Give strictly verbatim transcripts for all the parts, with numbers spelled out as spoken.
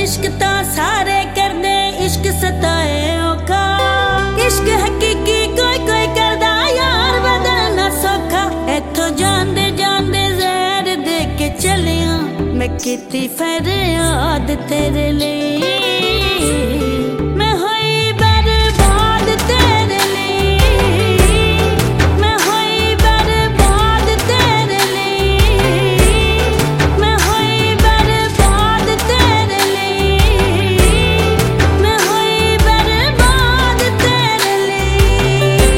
इश्क ता सारे करदे, इश्क सताए औखा। इश्क हकीकी कोई कोई करदा यार बदलना सौखा। इत्थों जांदे जांदे जहर दे के चलिया, मैं कीती फरियाद तेरे लिए। मैं होई बर्बाद तेरे लिए, मैं होई बर्बाद तेरे लिए, मैं होई बर्बाद तेरे लिए, मैं होई बर्बाद तेरे लिए।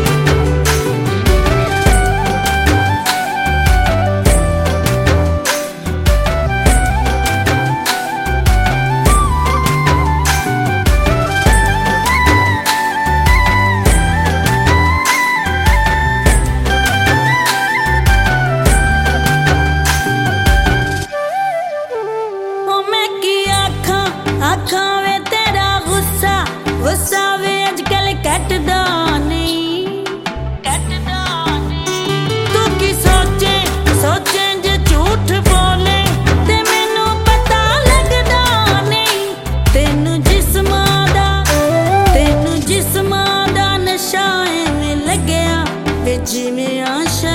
आखा वे तेरा गुस्सा, गुस्सा वे अजकल कटदा नहीं, कटदा नहीं। तू की सोचे सोचे जे झूठ बोले, ते मैनू पता लगदा नहीं। तेनू जिस्मां दा तेनू जिस्मां दा नशा एवें लगया, वे जिवें आशा